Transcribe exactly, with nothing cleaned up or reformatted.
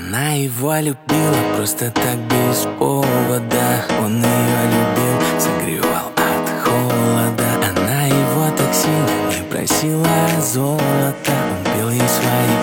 Она его любила просто так без повода. Он ее любил, согревал от холода. Она его так сильно не просила золота. Он пел ей свои